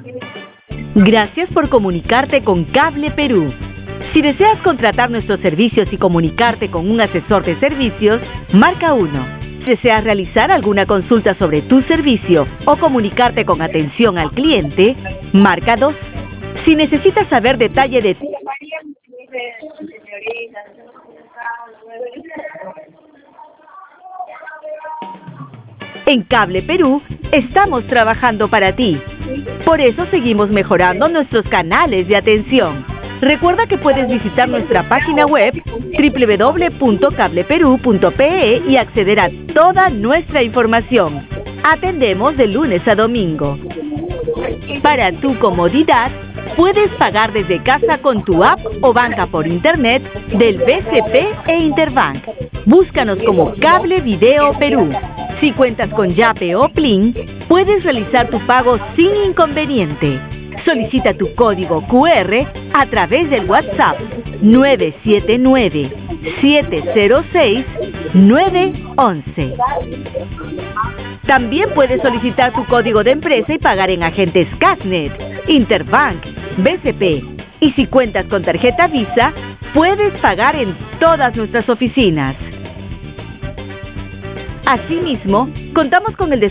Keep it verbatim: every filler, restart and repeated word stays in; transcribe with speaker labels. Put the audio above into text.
Speaker 1: Gracias por comunicarte con Cable Perú. Si deseas contratar nuestros servicios y comunicarte con un asesor de servicios, marca uno. ¿Deseas realizar alguna consulta sobre tu servicio o comunicarte con atención al cliente? Marca dos. Si necesitas saber detalle de... En Cable Perú, estamos trabajando para ti. Por eso seguimos mejorando nuestros canales de atención. Recuerda que puedes visitar nuestra página web doble u doble u doble u punto cable perú punto pe e y acceder a toda nuestra información. Atendemos de lunes a domingo. Para tu comodidad, puedes pagar desde casa con tu app o banca por internet del B C P e Interbank. Búscanos como Cable Video Perú. Si cuentas con Yape o Plin, puedes realizar tu pago sin inconveniente. Solicita tu código cu erre a través del WhatsApp nueve siete nueve, siete cero seis, nueve once. También puedes solicitar tu código de empresa y pagar en agentes Casnet, Interbank, B C P. Y si cuentas con tarjeta Visa, puedes pagar en todas nuestras oficinas. Asimismo, contamos con el